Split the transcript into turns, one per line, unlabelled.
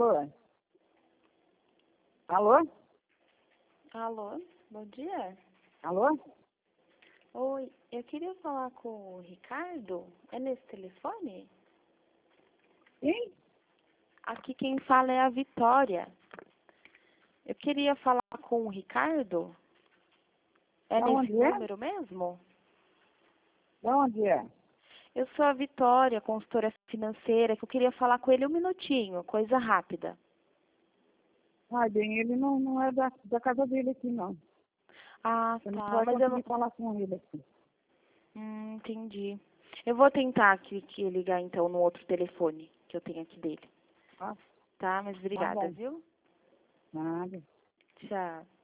Alô? Alô?
Alô, bom dia.
Alô?
Oi, eu queria falar com o Ricardo. É nesse telefone?
Quem?
Aqui quem fala é a Vitória. Eu queria falar com o Ricardo. É
Da
nesse
onde é?
número mesmo?
Da onde é?
Eu sou a Vitória, consultora financeira, que eu queria falar com ele um minutinho, coisa rápida.
Ai, bem, ele não é da casa dele aqui, não.
Ah,
Você não
tá,
vai
mas eu não...
conseguir falar com ele aqui.
Entendi. Eu vou tentar que ligar então no outro telefone que eu tenho aqui dele.
Tá?
Tá, mas
Tá
obrigada,
bom.
viu?
Nada.
Tchau.